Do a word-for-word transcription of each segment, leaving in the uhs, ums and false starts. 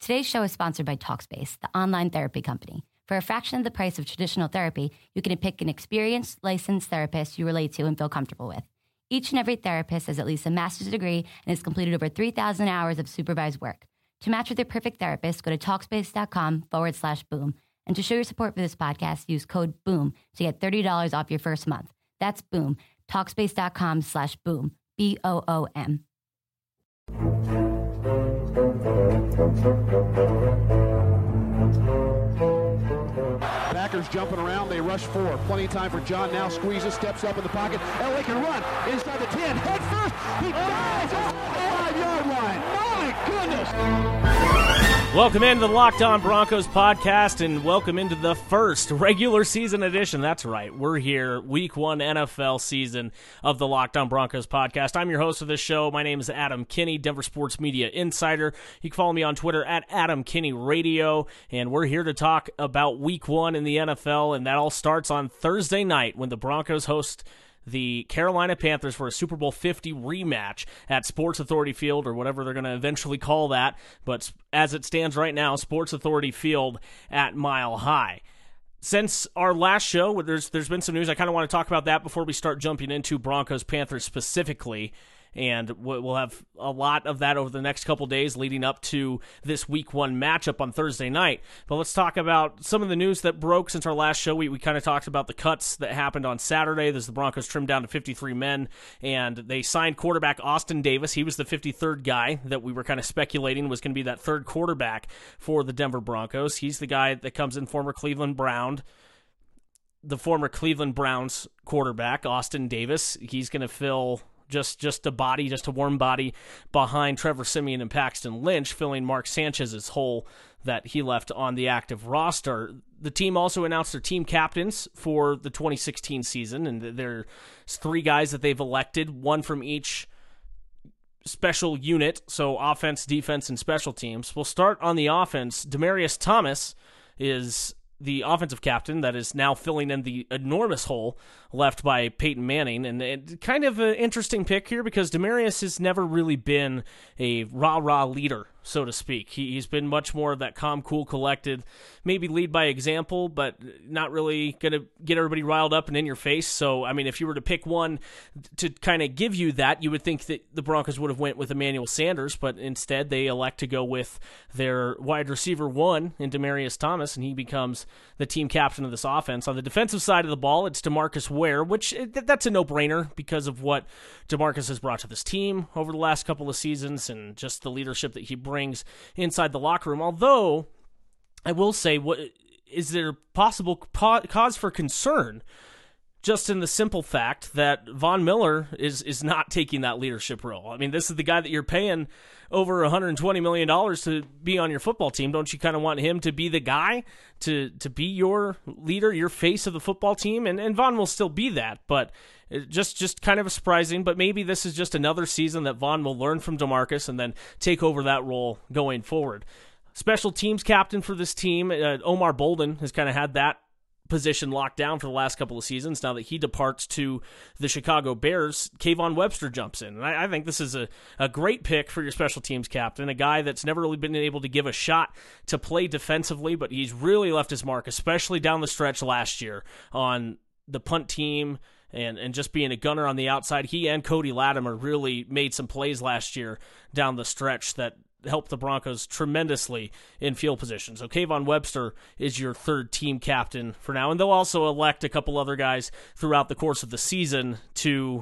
Today's show is sponsored by Talkspace, the online therapy company. For a fraction of the price of traditional therapy, you can pick an experienced, licensed therapist you relate to and feel comfortable with. Each and every therapist has at least a master's degree and has completed over three thousand hours of supervised work. To match with your perfect therapist, go to Talkspace.com forward slash boom. And to show your support for this podcast, use code BOOM to get thirty dollars off your first month. That's BOOM. Talkspace.com slash boom. B O O M. Packers jumping around. They rush four. Plenty of time for John. Now squeezes, steps up in the pocket. L A can run inside the ten. Head first. He dives off the five-yard line. My goodness. Welcome into the Locked On Broncos podcast, and welcome into the first regular season edition. That's right. We're here, week one N F L season of the Locked On Broncos podcast. I'm your host of this show. My name is Adam Kinney, Denver Sports Media Insider. You can follow me on Twitter at Adam Kinney Radio, and we're here to talk about week one in the N F L, and that all starts on Thursday night when the Broncos host the Carolina Panthers for a Super Bowl fifty rematch at Sports Authority Field, or whatever they're going to eventually call that. But as it stands right now, Sports Authority Field at Mile High. Since our last show, there's there's been some news. I kind of want to talk about that before we start jumping into Broncos-Panthers specifically. And we'll have a lot of that over the next couple days leading up to this week one matchup on Thursday night. But let's talk about some of the news that broke since our last show. We, we kind of talked about the cuts that happened on Saturday. As the Broncos trimmed down to fifty-three men, and they signed quarterback Austin Davis. He was the fifty-third guy that we were kind of speculating was going to be that third quarterback for the Denver Broncos. He's the guy that comes in, former Cleveland Brown. The former Cleveland Browns quarterback, Austin Davis. He's going to fill Just just a body, just a warm body behind Trevor Siemian and Paxton Lynch, filling Mark Sanchez's hole that he left on the active roster. The team also announced their team captains for the twenty sixteen season, and there's three guys that they've elected, one from each special unit, so offense, defense, and special teams. We'll start on the offense. Demaryius Thomas is the offensive captain that is now filling in the enormous hole left by Peyton Manning. And it, kind of an interesting pick here because Demaryius has never really been a rah-rah leader, so to speak. He, he's been much more of that calm, cool, collected, maybe lead by example, but not really going to get everybody riled up and in your face. So, I mean, if you were to pick one to kind of give you that, you would think that the Broncos would have went with Emmanuel Sanders, but instead they elect to go with their wide receiver one in Demaryius Thomas, and he becomes the team captain of this offense. On the defensive side of the ball, it's DeMarcus Ware, which that's a no-brainer because of what DeMarcus has brought to this team over the last couple of seasons and just the leadership that he brings inside the locker room. Although, I will say, what is there possible cause for concern just in the simple fact that Von Miller is is not taking that leadership role? I mean, this is the guy that you're paying over one hundred twenty million dollars to be on your football team. Don't you kind of want him to be the guy, to to be your leader, your face of the football team? And, and Von will still be that, but just just kind of surprising. But maybe this is just another season that Von will learn from DeMarcus and then take over that role going forward. Special teams captain for this team, uh, Omar Bolden, has kind of had that position locked down for the last couple of seasons. Now that he departs to the Chicago Bears, Kayvon Webster jumps in. And I, I think this is a, a great pick for your special teams captain, a guy that's never really been able to give a shot to play defensively, but he's really left his mark, especially down the stretch last year on the punt team and, and just being a gunner on the outside. He and Cody Latimer really made some plays last year down the stretch that helped the Broncos tremendously in field position. So Kayvon Webster is your third team captain for now, and they'll also elect a couple other guys throughout the course of the season to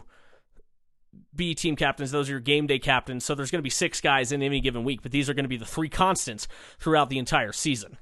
be team captains. Those are your game day captains, so there's going to be six guys in any given week, but these are going to be the three constants throughout the entire season.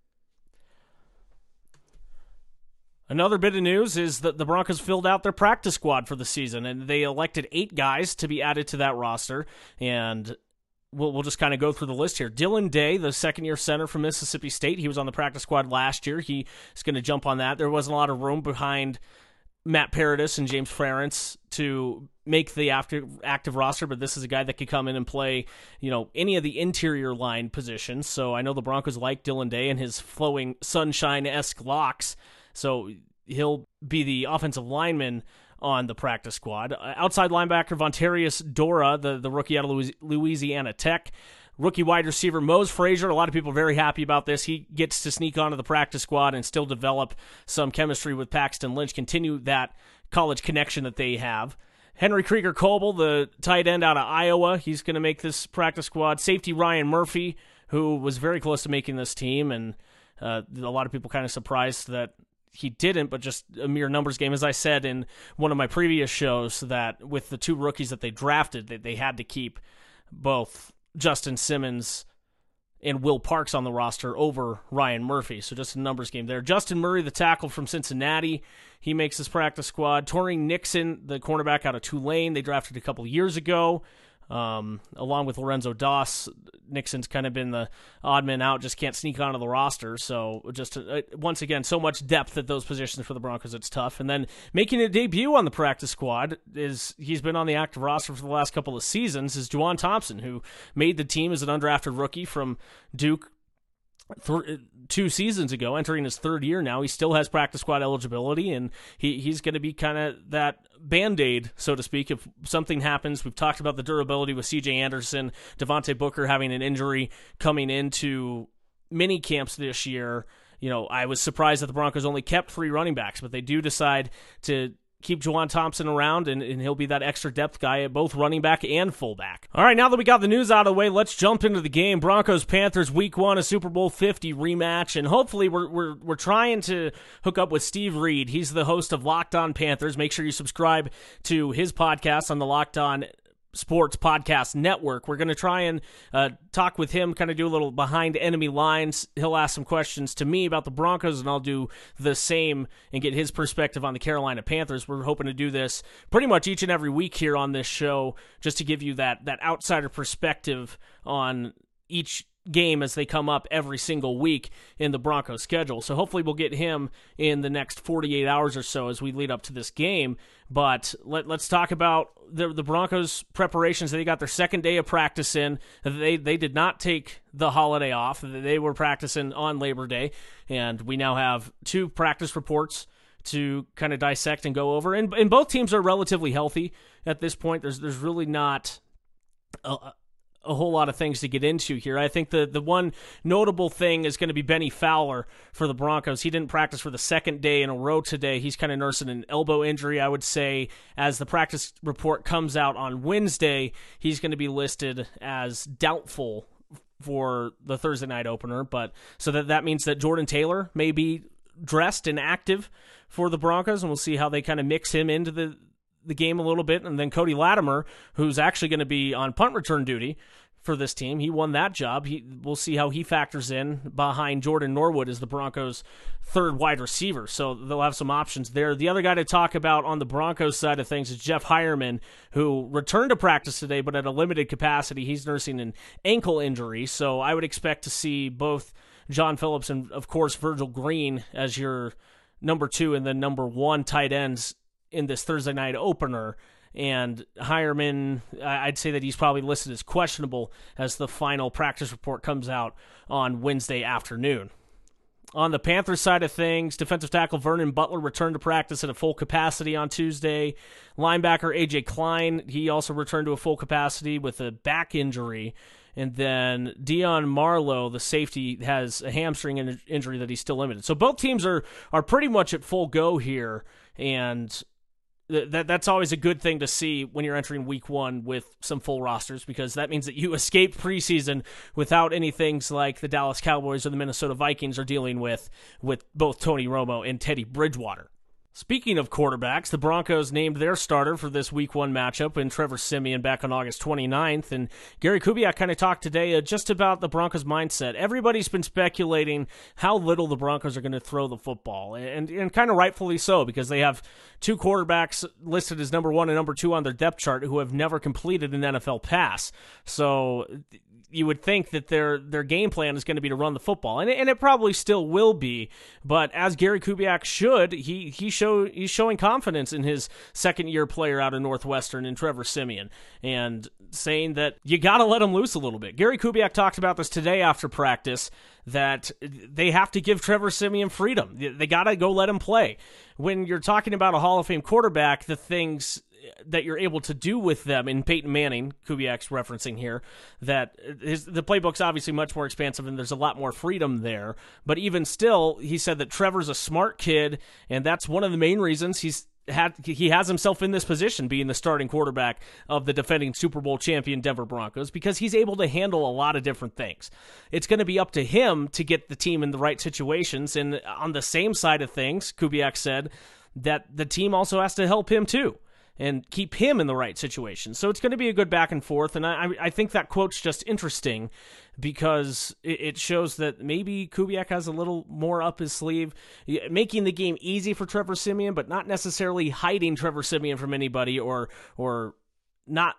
Another bit of news is that the Broncos filled out their practice squad for the season, and they elected eight guys to be added to that roster, and We'll, we'll just kind of go through the list here. Dylan Day, the second-year center from Mississippi State. He was on the practice squad last year. He is going to jump on that. There wasn't a lot of room behind Matt Paradis and James Ferentz to make the active, active roster, but this is a guy that could come in and play, you know, any of the interior line positions. So I know the Broncos like Dylan Day and his flowing sunshine-esque locks. So he'll be the offensive lineman on the practice squad. Outside linebacker Vontarius Dora, the, the rookie out of Louisiana Tech, Rookie wide receiver Mose Frazier, a lot of people are very happy about this. He gets to sneak onto the practice squad and still develop some chemistry with Paxton Lynch, continue that college connection that they have. Henry Krieger Coble, the tight end out of Iowa, he's going to make this practice squad. Safety Ryan Murphy, who was very close to making this team, and uh, a lot of people kind of surprised that he didn't, but just a mere numbers game. As I said in one of my previous shows, that with the two rookies that they drafted, that they had to keep both Justin Simmons and Will Parks on the roster over Ryan Murphy. So just a numbers game there. Justin Murray, the tackle from Cincinnati, he makes his practice squad. Torin Nixon, the cornerback out of Tulane, they drafted a couple years ago. Um, along with Lorenzo Doss, Nixon's kind of been the odd man out, just can't sneak onto the roster. So just uh, once again, so much depth at those positions for the Broncos, it's tough. And then making a debut on the practice squad is he's been on the active roster for the last couple of seasons is Juwan Thompson, who made the team as an undrafted rookie from Duke Th- two seasons ago, entering his third year now. He still has practice squad eligibility, and he, he's going to be kind of that Band-Aid, so to speak, if something happens. We've talked about the durability with C J Anderson, Devontae Booker having an injury coming into mini camps this year. You know, I was surprised that the Broncos only kept three running backs, but they do decide to keep Juwan Thompson around, and, and he'll be that extra depth guy at both running back and fullback. All right, now that we got the news out of the way, let's jump into the game. Broncos-Panthers, Week One, a Super Bowl fifty rematch, and hopefully we're we're we're trying to hook up with Steve Reed. He's the host of Locked On Panthers. Make sure you subscribe to his podcast on the Locked On Sports Podcast Network. We're going to try and uh, talk with him, kind of do a little behind enemy lines. He'll ask some questions to me about the Broncos, and I'll do the same and get his perspective on the Carolina Panthers. We're hoping to do this pretty much each and every week here on this show, just to give you that that outsider perspective on each game as they come up every single week in the Broncos schedule. So hopefully we'll get him in the next forty-eight hours or so as we lead up to this game. But let, let's talk about the, the Broncos preparations. They got their second day of practice in. They they did not take the holiday off. They were practicing on Labor Day, and we now have two practice reports to kind of dissect and go over. And, and both teams are relatively healthy at this point. There's there's really not a, a whole lot of things to get into here. I think the, the one notable thing is going to be Benny Fowler for the Broncos. He didn't practice for the second day in a row today. He's kind of nursing an elbow injury, I would say. As the practice report comes out on Wednesday, he's going to be listed as doubtful for the Thursday night opener. But so that, that means that Jordan Taylor may be dressed and active for the Broncos, and we'll see how they kind of mix him into the the game a little bit. And then Cody Latimer, who's actually going to be on punt return duty for this team. He won that job. He, we'll see how he factors in behind Jordan Norwood as the Broncos' third wide receiver. So they'll have some options there. The other guy to talk about on the Broncos side of things is Jeff Hireman, who returned to practice today, but at a limited capacity. He's nursing an ankle injury. So I would expect to see both John Phillips and, of course, Virgil Green as your number two and then number one tight ends in this Thursday night opener. And Hireman, I'd say that he's probably listed as questionable as the final practice report comes out on Wednesday afternoon. On the Panthers side of things, defensive tackle Vernon Butler returned to practice at a full capacity on Tuesday. Linebacker A J Klein, he also returned to a full capacity with a back injury. And then Dion Marlowe, the safety, has a hamstring in- injury that he's still limited. So both teams are are pretty much at full go here, and th- that that's always a good thing to see when you're entering week one with some full rosters, because that means that you escaped preseason without any things like the Dallas Cowboys or the Minnesota Vikings are dealing with, with both Tony Romo and Teddy Bridgewater. Speaking of quarterbacks, the Broncos named their starter for this week one matchup in Trevor Siemian back on August twenty-ninth, and Gary Kubiak kind of talked today uh, just about the Broncos' mindset. Everybody's been speculating how little the Broncos are going to throw the football, and, and kind of rightfully so, because they have two quarterbacks listed as number one and number two on their depth chart who have never completed an N F L pass. So you would think that their their game plan is going to be to run the football, and it, and it probably still will be. But as Gary Kubiak should, he he show he's showing confidence in his second year player out of Northwestern in Trevor Siemian, and saying that you got to let him loose a little bit. Gary Kubiak talked about this today after practice, that they have to give Trevor Siemian freedom. They got to go let him play. When you're talking about a Hall of Fame quarterback, the things that you're able to do with them in Peyton Manning, Kubiak's referencing here, that his, the playbook's obviously much more expansive and there's a lot more freedom there. But even still, he said that Trevor's a smart kid, and that's one of the main reasons he's had he has himself in this position, being the starting quarterback of the defending Super Bowl champion Denver Broncos, because he's able to handle a lot of different things. It's going to be up to him to get the team in the right situations, and on the same side of things, Kubiak said that the team also has to help him too and keep him in the right situation. So it's going to be a good back and forth, and I, I think that quote's just interesting because it shows that maybe Kubiak has a little more up his sleeve, making the game easy for Trevor Siemian, but not necessarily hiding Trevor Siemian from anybody or or not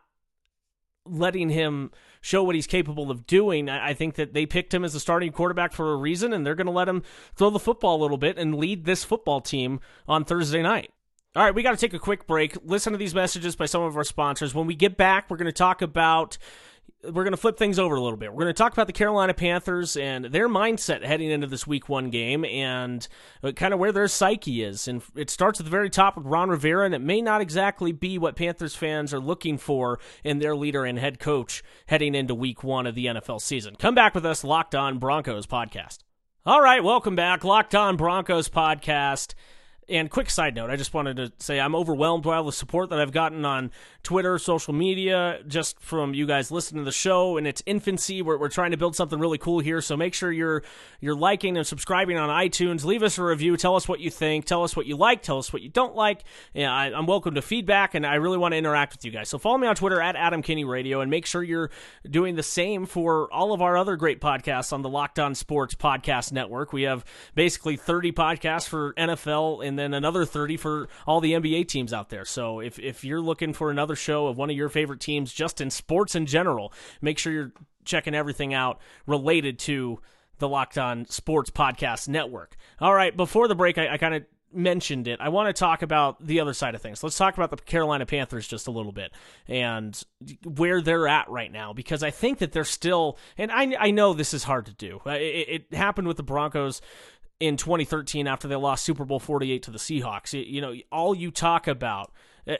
letting him show what he's capable of doing. I think that they picked him as a starting quarterback for a reason, and they're going to let him throw the football a little bit and lead this football team on Thursday night. All right, we got to take a quick break. Listen to these messages by some of our sponsors. When we get back, we're going to talk about We're going to flip things over a little bit. We're going to talk about the Carolina Panthers and their mindset heading into this week one game and kind of where their psyche is. And it starts at the very top with Ron Rivera, and it may not exactly be what Panthers fans are looking for in their leader and head coach heading into week one of the N F L season. Come back with us, Locked On Broncos podcast. All right, welcome back, Locked On Broncos podcast. And quick side note, I just wanted to say I'm overwhelmed by all the support that I've gotten on Twitter, social media, just from you guys listening to the show in its infancy. We're, we're trying to build something really cool here, so make sure you're you're liking and subscribing on iTunes. Leave us a review. Tell us what you think. Tell us what you like. Tell us what you don't like. Yeah, I, I'm welcome to feedback, and I really want to interact with you guys. So follow me on Twitter at Adam Kinney Radio, and make sure you're doing the same for all of our other great podcasts on the Locked On Sports Podcast Network. We have basically thirty podcasts for N F L and then another thirty for all the N B A teams out there. So if, if you're looking for another show of one of your favorite teams just in sports in general, make sure you're checking everything out related to the Locked On Sports Podcast Network. All right, before the break, I, I kind of mentioned it. I want to talk about the other side of things. Let's talk about the Carolina Panthers just a little bit and where they're at right now, because I think that they're still, and I, I know this is hard to do. It, it happened with the Broncos in twenty thirteen after they lost Super Bowl forty-eight to the Seahawks. You know, all you talk about, uh,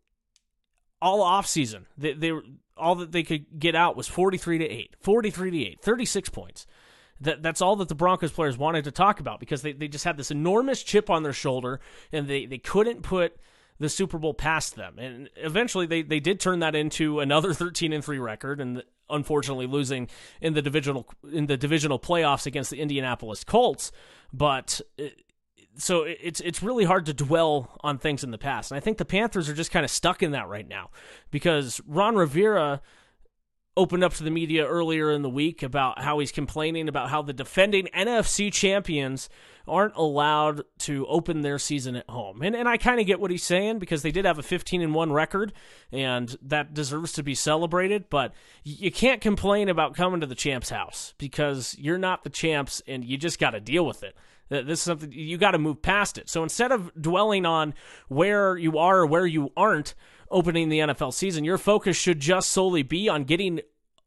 all offseason, they, they all that they could get out was forty-three to eight, forty-three to eight, thirty-six points. That That's all that the Broncos players wanted to talk about, because they, they just had this enormous chip on their shoulder, and they, they couldn't put the Super Bowl past them. And eventually they, they did turn that into another thirteen and three record, and unfortunately losing in the divisional in the divisional playoffs against the Indianapolis Colts. But it, so it's it's really hard to dwell on things in the past. And I think the Panthers are just kind of stuck in that right now, because Ron Rivera opened up to the media earlier in the week about how he's complaining about how the defending N F C champions aren't allowed to open their season at home. And and I kind of get what he's saying, because they did have a fifteen and one record, and that deserves to be celebrated, but you can't complain about coming to the champ's house, because you're not the champs and you just got to deal with it. This is something you got to move past it. So instead of dwelling on where you are or where you aren't opening the N F L season, your focus should just solely be on getting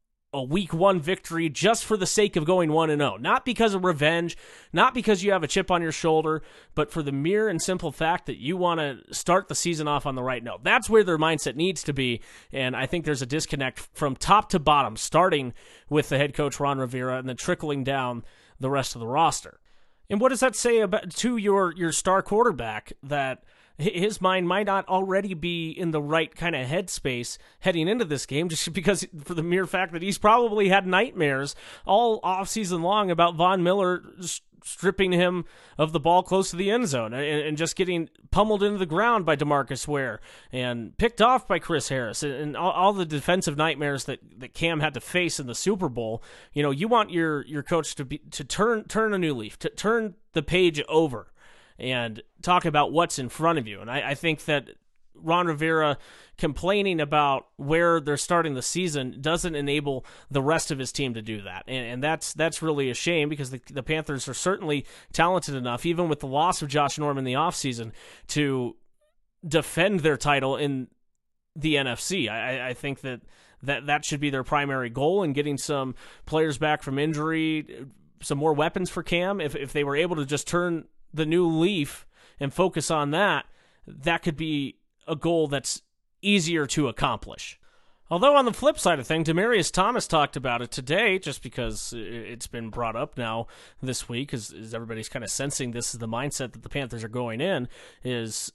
a week one victory just for the sake of going one and oh. Not because of revenge, not because you have a chip on your shoulder, but for the mere and simple fact that you want to start the season off on the right note. That's where their mindset needs to be, and I think there's a disconnect from top to bottom, starting with the head coach Ron Rivera and then trickling down the rest of the roster. And what does that say about to your, your star quarterback, that his mind might not already be in the right kind of headspace heading into this game, just because for the mere fact that he's probably had nightmares all offseason long about Von Miller stripping him of the ball close to the end zone and, and just getting pummeled into the ground by DeMarcus Ware and picked off by Chris Harris and, and all, all the defensive nightmares that, that Cam had to face in the Super Bowl. You know, you want your, your coach to be, to turn, turn a new leaf, to turn the page over and talk about what's in front of you. And I, I think that Ron Rivera complaining about where they're starting the season doesn't enable the rest of his team to do that. And, and that's that's really a shame, because the, the Panthers are certainly talented enough, even with the loss of Josh Norman in the offseason, to defend their title in the N F C. I, I think that, that that should be their primary goal, in getting some players back from injury, some more weapons for Cam. If if they were able to just turn the new leaf and focus on that, that could be a goal that's easier to accomplish. Although on the flip side of things, Demaryius Thomas talked about it today, just because it's been brought up now this week, as, as everybody's kind of sensing this is the mindset that the Panthers are going in, is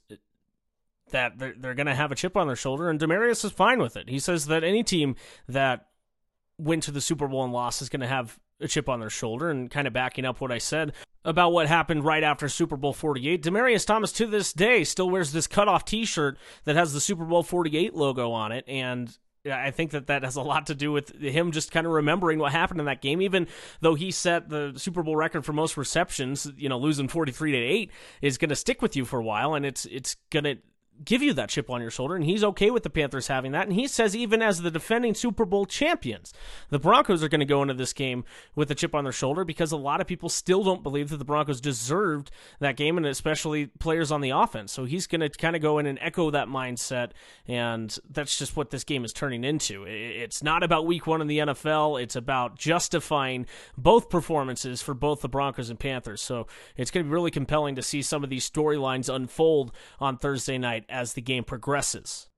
that they're, they're going to have a chip on their shoulder, and Demaryius is fine with it. He says that any team that went to the Super Bowl and lost is going to have a chip on their shoulder, and kind of backing up what I said about what happened right after Super Bowl forty-eight. Demaryius Thomas, to this day, still wears this cutoff t-shirt that has the Super Bowl forty-eight logo on it, and I think that that has a lot to do with him just kind of remembering what happened in that game, even though he set the Super Bowl record for most receptions. You know, losing forty-three to eight is going to stick with you for a while, and it's it's going to give you that chip on your shoulder, and he's okay with the Panthers having that. And he says even as the defending Super Bowl champions, the Broncos are going to go into this game with a chip on their shoulder, because a lot of people still don't believe that the Broncos deserved that game, and especially players on the offense. So he's going to kind of go in and echo that mindset, and that's just what this game is turning into. It's not about week one in the N F L. It's about justifying both performances for both the Broncos and Panthers. So it's going to be really compelling to see some of these storylines unfold on Thursday night as the game progresses.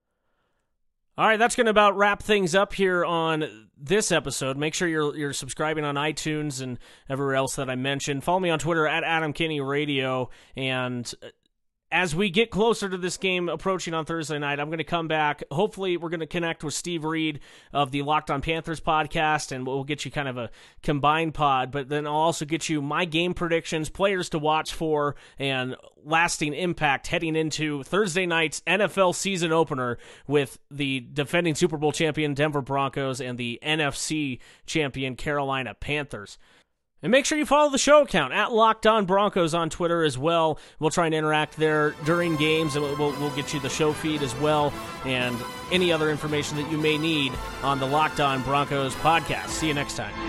All right, that's going to about wrap things up here on this episode. Make sure you're you're subscribing on iTunes and everywhere else that I mentioned. Follow me on Twitter at Adam Kinney Radio, and as we get closer to this game approaching on Thursday night, I'm going to come back. Hopefully, we're going to connect with Steve Reed of the Locked On Panthers podcast, and we'll get you kind of a combined pod, but then I'll also get you my game predictions, players to watch for, and lasting impact heading into Thursday night's N F L season opener with the defending Super Bowl champion Denver Broncos and the N F C champion Carolina Panthers. And make sure you follow the show account at Locked On Broncos on Twitter as well. We'll try and interact there during games, and we'll, we'll get you the show feed as well, and any other information that you may need on the Locked On Broncos podcast. See you next time.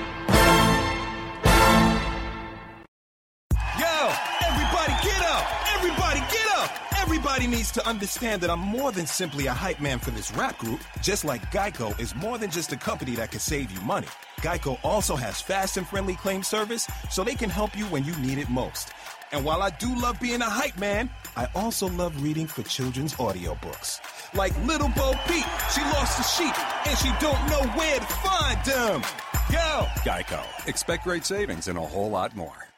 Yo, everybody get up! Everybody get up! Everybody needs to understand that I'm more than simply a hype man for this rap group, just like Geico is more than just a company that can save you money. Geico also has fast and friendly claim service, so they can help you when you need it most. And while I do love being a hype man, I also love reading for children's audiobooks. Like Little Bo Peep, she lost the sheep, and she don't know where to find them. Yo! Geico. Expect great savings and a whole lot more.